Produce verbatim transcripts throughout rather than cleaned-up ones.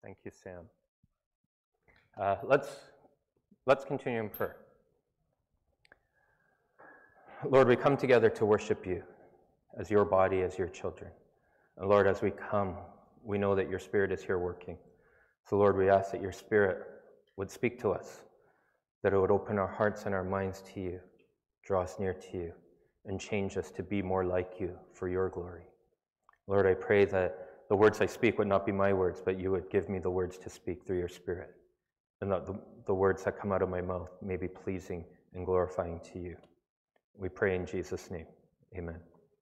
Thank you, Sam. Uh, let's, let's continue in prayer. Lord, we come together to worship you as your body, as your children. And Lord, as we come, we know that your Spirit is here working. So Lord, we ask that your Spirit would speak to us, that it would open our hearts and our minds to you, draw us near to you, and change us to be more like you for your glory. Lord, I pray that the words I speak would not be my words, but you would give me the words to speak through your Spirit, and that the, the words that come out of my mouth may be pleasing and glorifying to you. We pray in Jesus' name. Amen.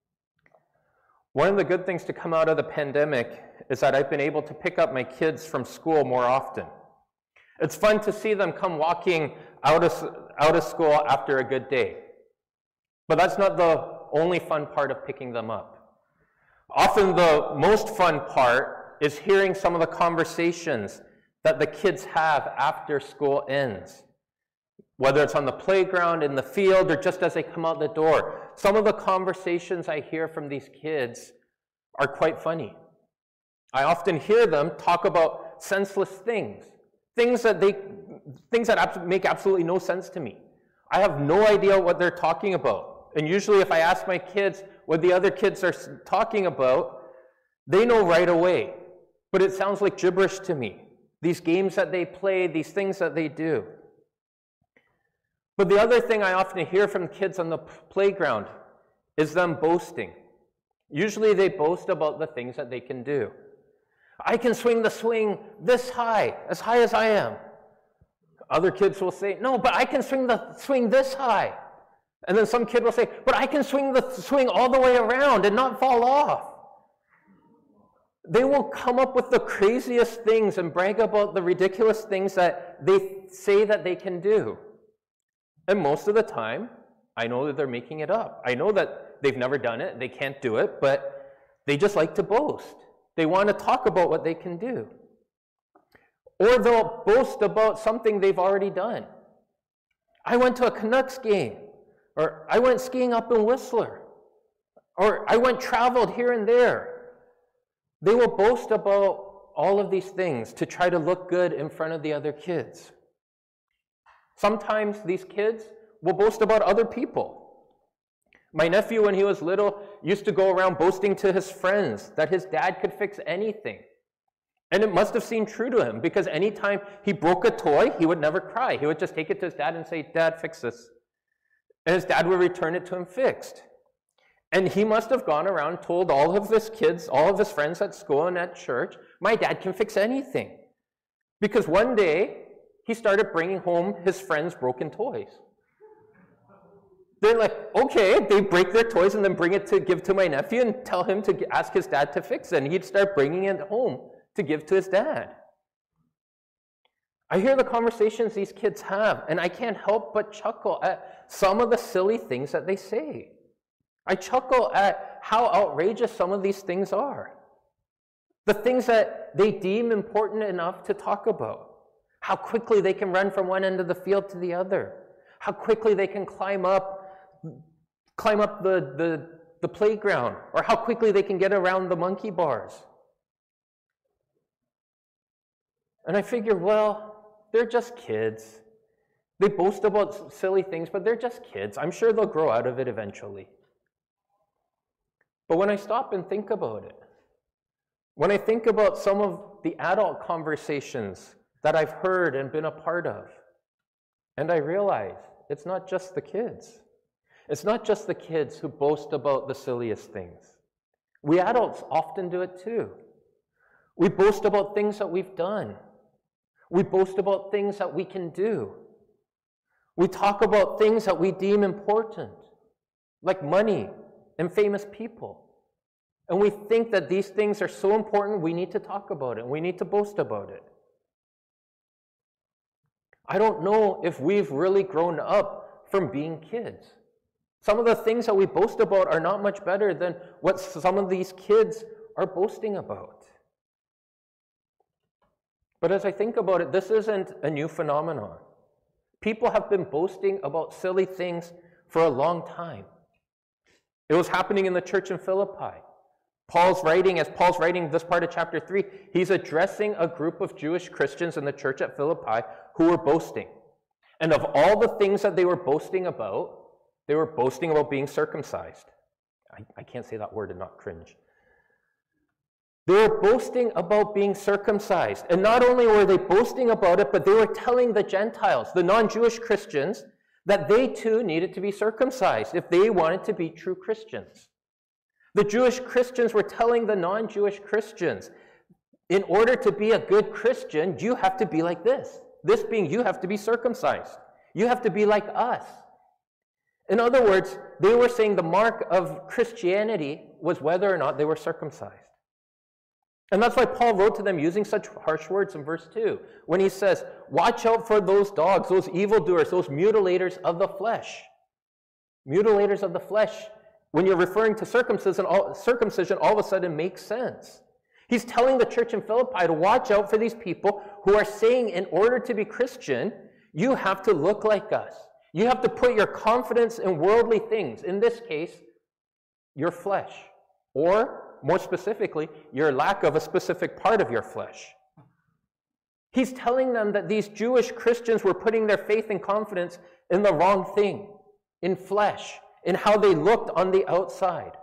One of the good things to come out of the pandemic is that I've been able to pick up my kids from school more often. It's fun to see them come walking out of, out of school after a good day. But that's not the only fun part of picking them up. Often the most fun part is hearing some of the conversations that the kids have after school ends. Whether it's on the playground, in the field, or just as they come out the door. Some of the conversations I hear from these kids are quite funny. I often hear them talk about senseless things, things that they, things that make absolutely no sense to me. I have no idea what they're talking about. And usually if I ask my kids what the other kids are talking about, they know right away. But it sounds like gibberish to me. These games that they play, these things that they do. But the other thing I often hear from kids on the playground is them boasting. Usually they boast about the things that they can do. I can swing the swing this high, as high as I am. Other kids will say, no, but I can swing the swing this high. And then some kid will say, but I can swing the swing all the way around and not fall off. They will come up with the craziest things and brag about the ridiculous things that they say that they can do. And most of the time, I know that they're making it up. I know that they've never done it, they can't do it, but they just like to boast. They want to talk about what they can do. Or they'll boast about something they've already done. I went to a Canucks game, or I went skiing up in Whistler, or I went traveled here and there. They will boast about all of these things to try to look good in front of the other kids. Sometimes these kids will boast about other people. My nephew, when he was little, used to go around boasting to his friends that his dad could fix anything. And it must have seemed true to him, because anytime he broke a toy, he would never cry. He would just take it to his dad and say, Dad, fix this. And his dad would return it to him fixed. And he must have gone around and told all of his kids, all of his friends at school and at church, my dad can fix anything. Because one day, he started bringing home his friends' broken toys. They're like, okay, they break their toys and then bring it to give to my nephew and tell him to ask his dad to fix it. And he'd start bringing it home to give to his dad. I hear the conversations these kids have, and I can't help but chuckle at some of the silly things that they say. I chuckle at how outrageous some of these things are. The things that they deem important enough to talk about. How quickly they can run from one end of the field to the other. How quickly they can climb up, climb up the, the, the playground. Or how quickly they can get around the monkey bars. And I figure, well, they're just kids. They boast about silly things, but they're just kids. I'm sure they'll grow out of it eventually. But when I stop and think about it, when I think about some of the adult conversations that I've heard and been a part of, and I realize it's not just the kids. It's not just the kids who boast about the silliest things. We adults often do it too. We boast about things that we've done. We boast about things that we can do. We talk about things that we deem important, like money and famous people. And we think that these things are so important, we need to talk about it, we need to boast about it. I don't know if we've really grown up from being kids. Some of the things that we boast about are not much better than what some of these kids are boasting about. But as I think about it, this isn't a new phenomenon. People have been boasting about silly things for a long time. It was happening in the church in Philippi. Paul's writing, as Paul's writing this part of chapter three, he's addressing a group of Jewish Christians in the church at Philippi who were boasting. And of all the things that they were boasting about, they were boasting about being circumcised. I, I can't say that word and not cringe. They were boasting about being circumcised. And not only were they boasting about it, but they were telling the Gentiles, the non-Jewish Christians, that they too needed to be circumcised if they wanted to be true Christians. The Jewish Christians were telling the non-Jewish Christians, in order to be a good Christian, you have to be like this. This being, you have to be circumcised. You have to be like us. In other words, they were saying the mark of Christianity was whether or not they were circumcised. And that's why Paul wrote to them using such harsh words in verse two, when he says, watch out for those dogs, those evildoers, those mutilators of the flesh. Mutilators of the flesh, when you're referring to circumcision, all, circumcision all of a sudden makes sense. He's telling the church in Philippi to watch out for these people who are saying, in order to be Christian, you have to look like us. You have to put your confidence in worldly things. In this case, your flesh. Or, more specifically, your lack of a specific part of your flesh. He's telling them that these Jewish Christians were putting their faith and confidence in the wrong thing, in flesh, in how they looked on the outside.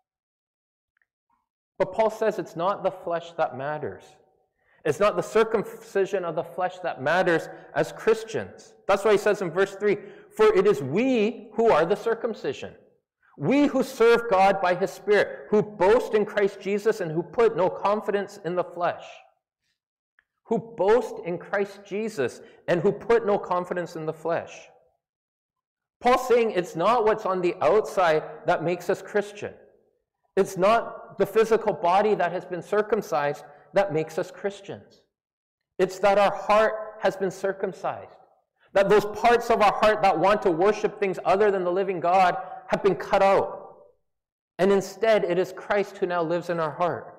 But Paul says it's not the flesh that matters. It's not the circumcision of the flesh that matters as Christians. That's why he says in verse three, for it is we who are the circumcision. We who serve God by his Spirit, who boast in Christ Jesus and who put no confidence in the flesh. Who boast in Christ Jesus and who put no confidence in the flesh. Paul's saying it's not what's on the outside that makes us Christian. It's not the physical body that has been circumcised that makes us Christians. It's that our heart has been circumcised. That those parts of our heart that want to worship things other than the living God have been cut out. And instead, it is Christ who now lives in our heart.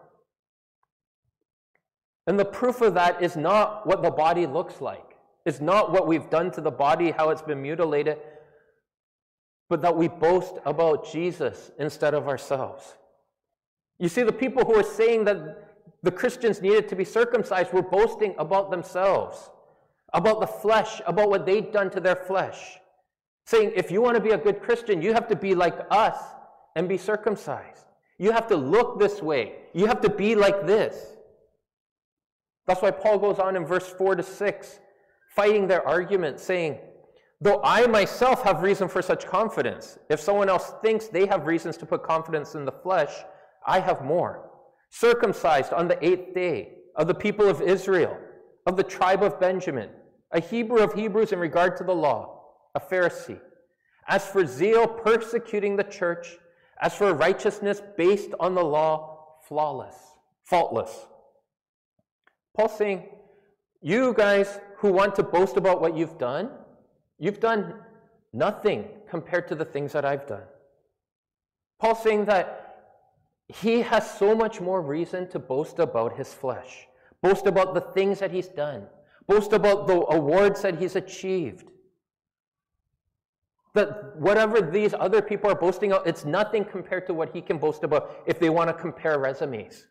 And the proof of that is not what the body looks like. It's not what we've done to the body, how it's been mutilated, but that we boast about Jesus instead of ourselves. You see, the people who are saying that the Christians needed to be circumcised were boasting about themselves, about the flesh, about what they'd done to their flesh. Saying, if you want to be a good Christian, you have to be like us and be circumcised. You have to look this way. You have to be like this. That's why Paul goes on in verse four to six, fighting their argument, saying, though I myself have reason for such confidence, if someone else thinks they have reasons to put confidence in the flesh, I have more. Circumcised on the eighth day, of the people of Israel, of the tribe of Benjamin, a Hebrew of Hebrews in regard to the law, a Pharisee. As for zeal, persecuting the church. As for righteousness based on the law, flawless, faultless. Paul's saying, you guys who want to boast about what you've done, you've done nothing compared to the things that I've done. Paul's saying that he has so much more reason to boast about his flesh, boast about the things that he's done, boast about the awards that he's achieved. That whatever these other people are boasting about, it's nothing compared to what he can boast about if they want to compare resumes.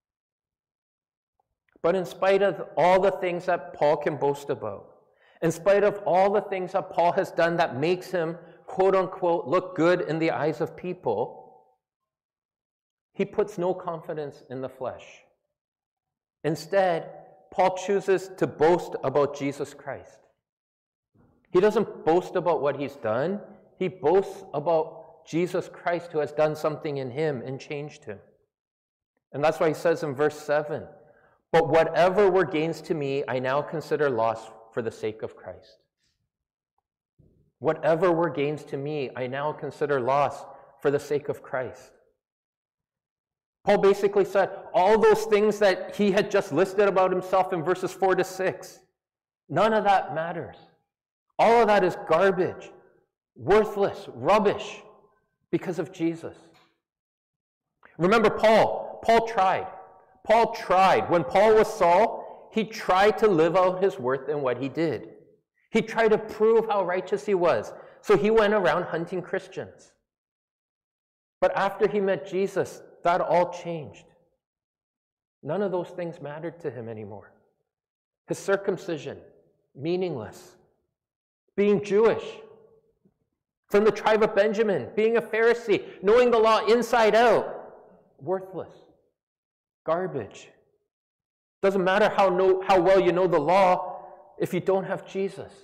But in spite of all the things that Paul can boast about, in spite of all the things that Paul has done that makes him, quote unquote, look good in the eyes of people, he puts no confidence in the flesh. Instead, Paul chooses to boast about Jesus Christ. He doesn't boast about what he's done. He boasts about Jesus Christ, who has done something in him and changed him. And that's why he says in verse seven, but whatever were gains to me, I now consider loss for the sake of Christ. Whatever were gains to me, I now consider loss for the sake of Christ. Paul basically said all those things that he had just listed about himself in verses four to six, none of that matters. All of that is garbage, worthless, rubbish, because of Jesus. Remember Paul. Paul tried. Paul tried. When Paul was Saul, he tried to live out his worth in what he did. He tried to prove how righteous he was. So he went around hunting Christians. But after he met Jesus, that all changed. None of those things mattered to him anymore. His circumcision, meaningless. Being Jewish, from the tribe of Benjamin, being a Pharisee, knowing the law inside out, worthless. Garbage. Doesn't matter how, know, how well you know the law if you don't have Jesus.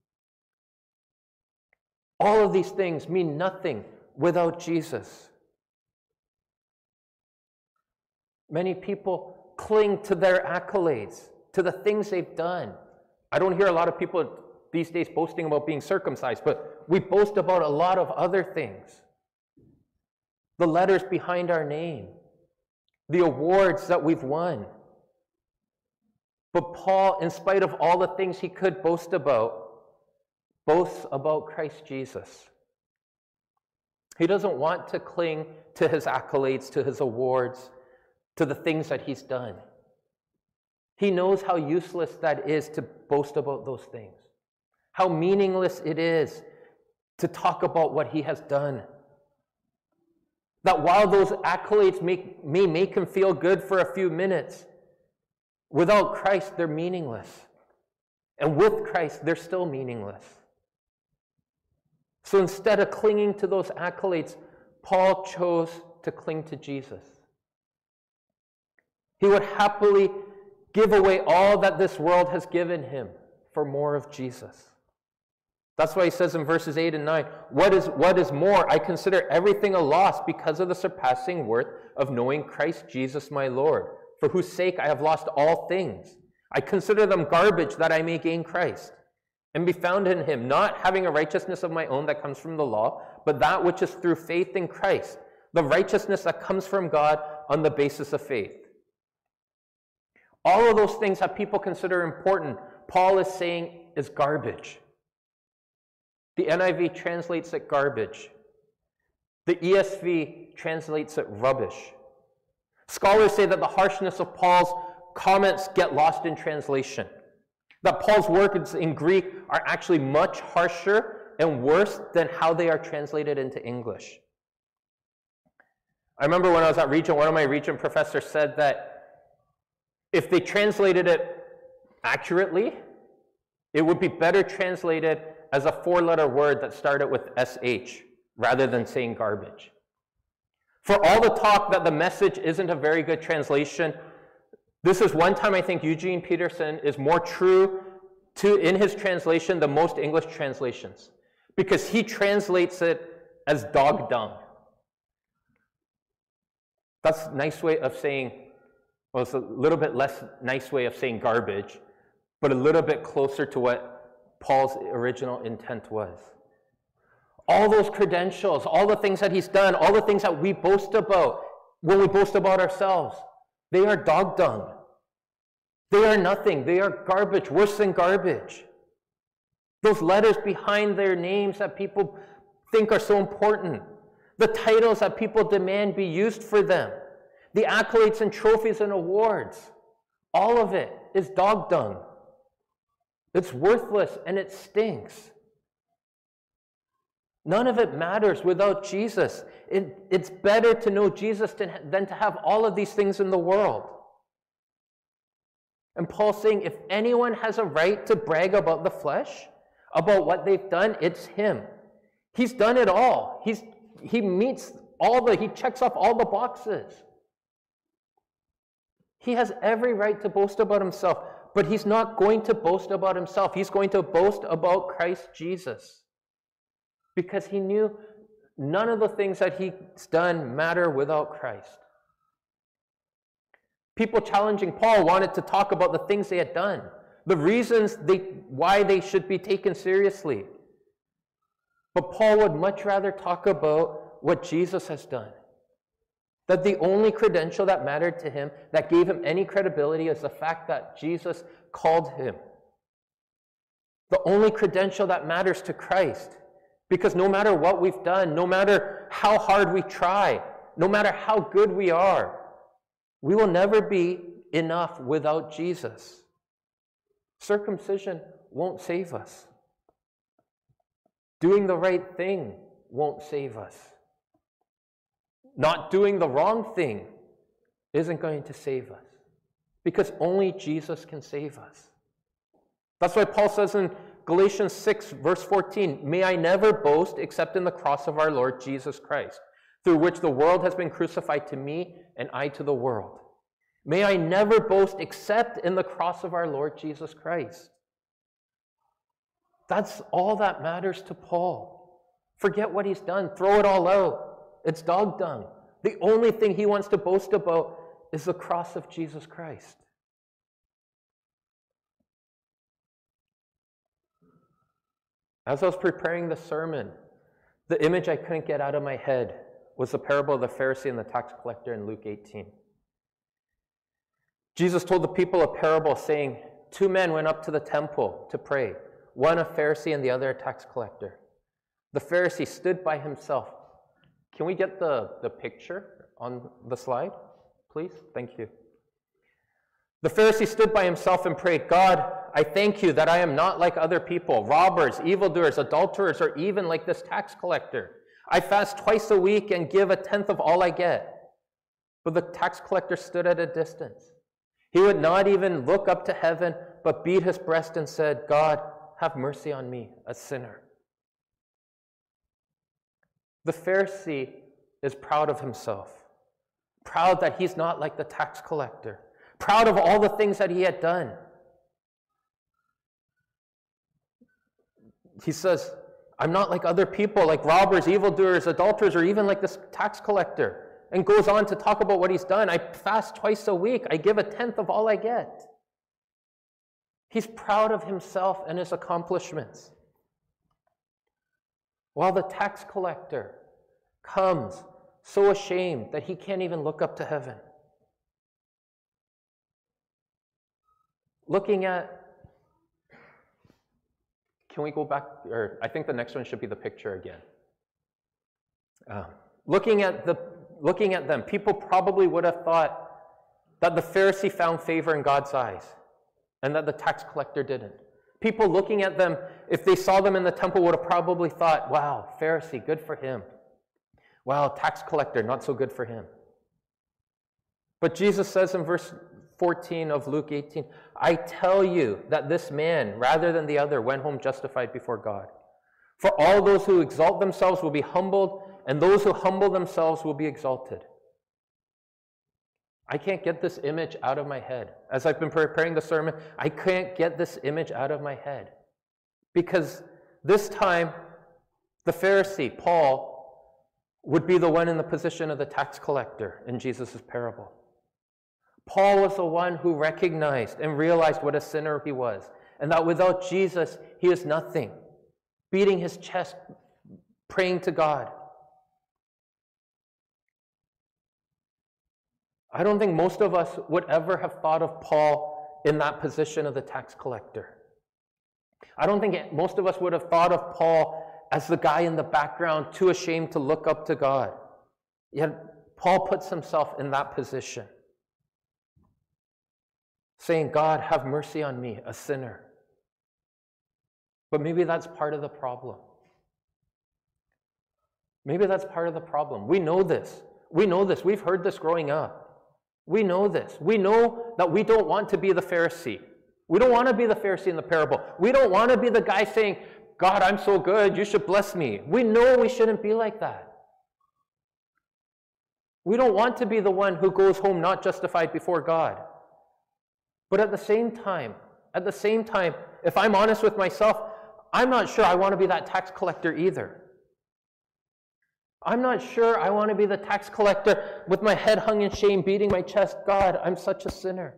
All of these things mean nothing without Jesus. Many people cling to their accolades, to the things they've done. I don't hear a lot of people these days boasting about being circumcised, but we boast about a lot of other things. The letters behind our name, the awards that we've won. But Paul, in spite of all the things he could boast about, boasts about Christ Jesus. He doesn't want to cling to his accolades, to his awards, to the things that he's done. He knows how useless that is to boast about those things, how meaningless it is to talk about what he has done. That while those accolades make, may make him feel good for a few minutes, without Christ, they're meaningless. And with Christ, they're still meaningless. So instead of clinging to those accolades, Paul chose to cling to Jesus. He would happily give away all that this world has given him for more of Jesus. That's why he says in verses eight and nine, what is, what is more, I consider everything a loss because of the surpassing worth of knowing Christ Jesus my Lord, for whose sake I have lost all things. I consider them garbage that I may gain Christ and be found in him, not having a righteousness of my own that comes from the law, but that which is through faith in Christ, the righteousness that comes from God on the basis of faith. All of those things that people consider important, Paul is saying is garbage. The N I V translates it garbage. The E S V translates it rubbish. Scholars say that the harshness of Paul's comments get lost in translation. That Paul's words in Greek are actually much harsher and worse than how they are translated into English. I remember when I was at Regent, one of my Regent professors said that if they translated it accurately, it would be better translated as a four-letter word that started with S H rather than saying garbage. For all the talk that the Message isn't a very good translation, this is one time I think Eugene Peterson is more true to in his translation than most English translations, because he translates it as dog dung. That's a nice way of saying, well, it's a little bit less nice way of saying garbage, but a little bit closer to what Paul's original intent was. All those credentials, all the things that he's done, all the things that we boast about when we boast about ourselves, they are dog dung. They are nothing. They are garbage, worse than garbage. Those letters behind their names that people think are so important, the titles that people demand be used for them, the accolades and trophies and awards, all of it is dog dung. It's worthless and it stinks. None of it matters without Jesus. It, it's better to know Jesus than, than to have all of these things in the world. And Paul's saying if anyone has a right to brag about the flesh, about what they've done, it's him. He's done it all. He's, he meets all the, he checks off all the boxes. He has every right to boast about himself, but he's not going to boast about himself. He's going to boast about Christ Jesus, because he knew none of the things that he's done matter without Christ. People challenging Paul wanted to talk about the things they had done, the reasons they, why they should be taken seriously. But Paul would much rather talk about what Jesus has done. That the only credential that mattered to him, that gave him any credibility, is the fact that Jesus called him. The only credential that matters to Christ. Because no matter what we've done, no matter how hard we try, no matter how good we are, we will never be enough without Jesus. Circumcision won't save us. Doing the right thing won't save us. not doing the wrong thing isn't going to save us, because only Jesus can save us. That's why Paul says in Galatians six, verse fourteen, "May I never boast except in the cross of our Lord Jesus Christ, through which the world has been crucified to me and I to the world." May I never boast except in the cross of our Lord Jesus Christ. That's all that matters to Paul. Forget what he's done. Throw it all out. It's dog dung. The only thing he wants to boast about is the cross of Jesus Christ. As I was preparing the sermon, the image I couldn't get out of my head was the parable of the Pharisee and the tax collector in Luke eighteen. Jesus told the people a parable saying, two men went up to the temple to pray, one a Pharisee and the other a tax collector. The Pharisee stood by himself. Can we get the, the picture on the slide, please? Thank you. The Pharisee stood by himself and prayed, "God, I thank you that I am not like other people, robbers, evildoers, adulterers, or even like this tax collector. I fast twice a week and give a tenth of all I get." But the tax collector stood at a distance. He would not even look up to heaven, but beat his breast and said, "God, have mercy on me, a sinner." The Pharisee is proud of himself, proud that he's not like the tax collector, proud of all the things that he had done. He says, "I'm not like other people, like robbers, evildoers, adulterers, or even like this tax collector." And goes on to talk about what he's done. "I fast twice a week. I give a tenth of all I get." He's proud of himself and his accomplishments. While the tax collector comes so ashamed that he can't even look up to heaven. Looking at, can we go back, or I think the next one should be the picture again. Um, looking at the Looking at them, people probably would have thought that the Pharisee found favor in God's eyes and that the tax collector didn't. People looking at them, if they saw them in the temple, would have probably thought, "Wow, Pharisee, good for him. Wow, tax collector, not so good for him." But Jesus says in verse fourteen of Luke eighteen, "I tell you that this man, rather than the other, went home justified before God. For all those who exalt themselves will be humbled, and those who humble themselves will be exalted." I can't get this image out of my head. As I've been preparing the sermon, I can't get this image out of my head. Because this time, the Pharisee, Paul, would be the one in the position of the tax collector in Jesus' parable. Paul was the one who recognized and realized what a sinner he was, and that without Jesus, he is nothing. Beating his chest, praying to God. I don't think most of us would ever have thought of Paul in that position of the tax collector. I don't think most of us would have thought of Paul as the guy in the background, too ashamed to look up to God. Yet Paul puts himself in that position, saying, "God, have mercy on me, a sinner." But maybe that's part of the problem. Maybe that's part of the problem. We know this. We know this. We've heard this growing up. We know this. We know that we don't want to be the Pharisee. We don't want to be the Pharisee in the parable. We don't want to be the guy saying, "God, I'm so good, you should bless me." We know we shouldn't be like that. We don't want to be the one who goes home not justified before God. But at the same time, at the same time, if I'm honest with myself, I'm not sure I want to be that tax collector either. I'm not sure I want to be the tax collector with my head hung in shame, beating my chest. "God, I'm such a sinner."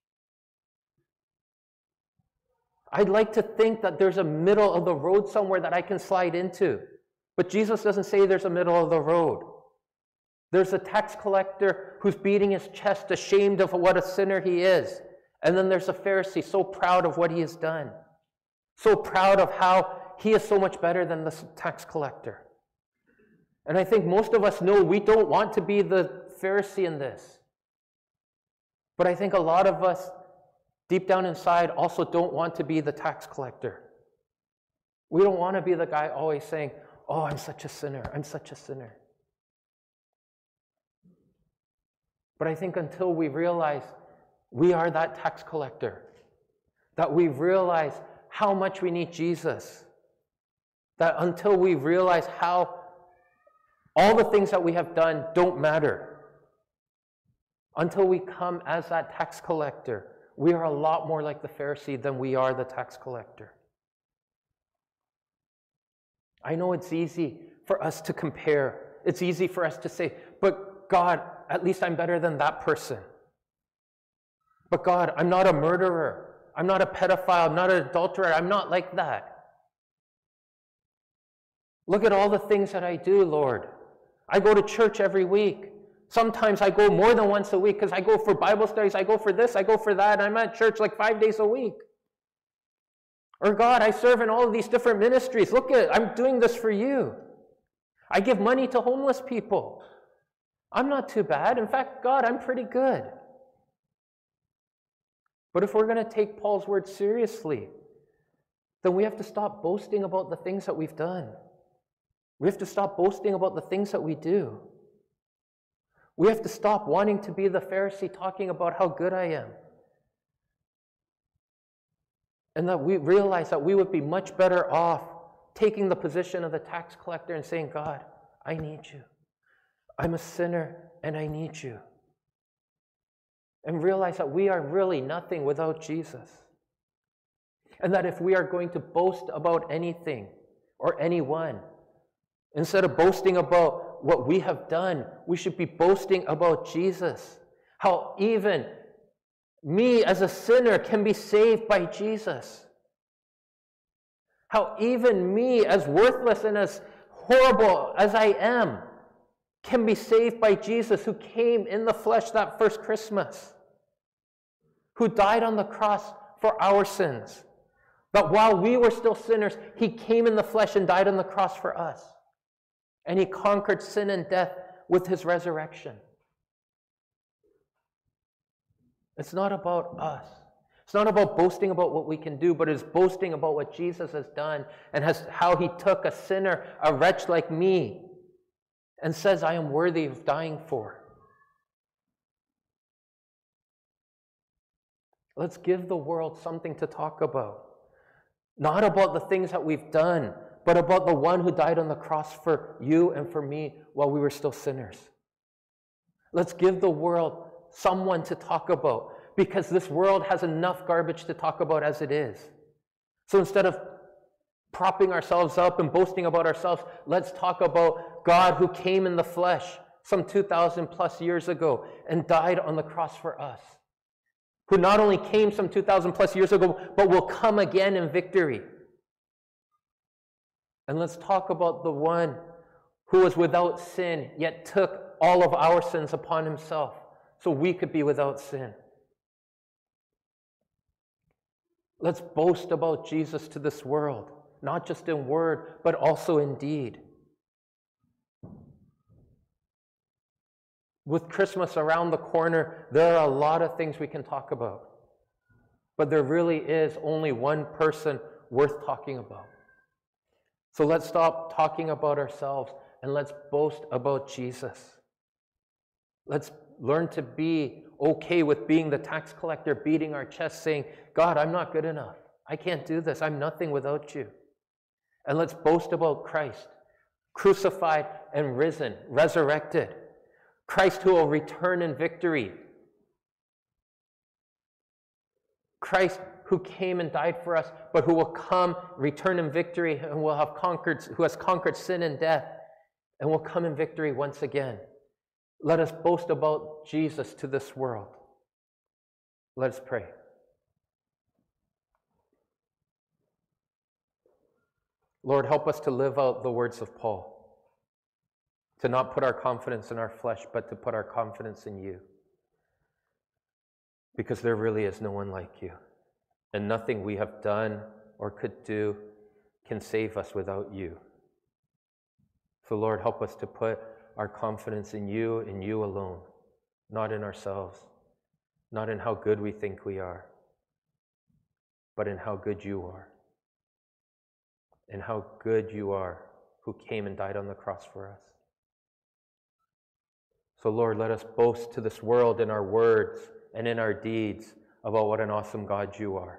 I'd like to think that there's a middle of the road somewhere that I can slide into. But Jesus doesn't say there's a middle of the road. There's a tax collector who's beating his chest, ashamed of what a sinner he is. And then there's a Pharisee so proud of what he has done, so proud of how he is so much better than the tax collector. And I think most of us know we don't want to be the Pharisee in this. But I think a lot of us, deep down inside, also don't want to be the tax collector. We don't want to be the guy always saying, "Oh, I'm such a sinner, I'm such a sinner." But I think until we realize we are that tax collector, that we realize how much we need Jesus, that until we realize how all the things that we have done don't matter, until we come as that tax collector, we are a lot more like the Pharisee than we are the tax collector. I know it's easy for us to compare. It's easy for us to say, but God, at least I'm better than that person. But God, I'm not a murderer. I'm not a pedophile. I'm not an adulterer. I'm not like that. Look at all the things that I do, Lord. I go to church every week. Sometimes I go more than once a week because I go for Bible studies. I go for this. I go for that. I'm at church like five days a week. Or God, I serve in all of these different ministries. Look at, I'm doing this for you. I give money to homeless people. I'm not too bad. In fact, God, I'm pretty good. But if we're going to take Paul's word seriously, then we have to stop boasting about the things that we've done. We have to stop boasting about the things that we do. We have to stop wanting to be the Pharisee talking about how good I am. And that we realize that we would be much better off taking the position of the tax collector and saying, God, I need you. I'm a sinner and I need you. And realize that we are really nothing without Jesus. And that if we are going to boast about anything or anyone, instead of boasting about what we have done, we should be boasting about Jesus. How even me as a sinner can be saved by Jesus. How even me, as worthless and as horrible as I am, can be saved by Jesus, who came in the flesh that first Christmas, who died on the cross for our sins. But while we were still sinners, he came in the flesh and died on the cross for us. And he conquered sin and death with his resurrection. It's not about us. It's not about boasting about what we can do, but it's boasting about what Jesus has done and has, how he took a sinner, a wretch like me, and says, I am worthy of dying for. Let's give the world something to talk about. Not about the things that we've done, but about the one who died on the cross for you and for me while we were still sinners. Let's give the world someone to talk about, because this world has enough garbage to talk about as it is. So instead of propping ourselves up and boasting about ourselves, let's talk about God who came in the flesh some two thousand plus years ago and died on the cross for us. Who not only came some two thousand plus years ago, but will come again in victory. And let's talk about the one who was without sin, yet took all of our sins upon himself, so we could be without sin. Let's boast about Jesus to this world, not just in word, but also in deed. With Christmas around the corner, there are a lot of things we can talk about. But there really is only one person worth talking about. So let's stop talking about ourselves and let's boast about Jesus. Let's learn to be okay with being the tax collector, beating our chest, saying, God, I'm not good enough. I can't do this. I'm nothing without you. And let's boast about Christ, crucified and risen, resurrected. Christ who will return in victory. Christ who came and died for us, but who will come, return in victory, and will have conquered, who has conquered sin and death, and will come in victory once again. Let us boast about Jesus to this world. Let us pray. Lord, help us to live out the words of Paul, to not put our confidence in our flesh, but to put our confidence in you. Because there really is no one like you, and nothing we have done or could do can save us without you. So Lord, help us to put our confidence in you and you alone, not in ourselves, not in how good we think we are, but in how good you are, and how good you are who came and died on the cross for us. So, Lord, let us boast to this world in our words and in our deeds about what an awesome God you are.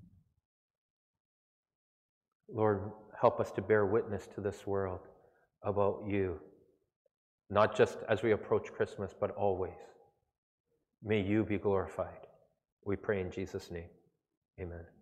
Lord, help us to bear witness to this world about you, not just as we approach Christmas, but always. May you be glorified. We pray in Jesus' name. Amen.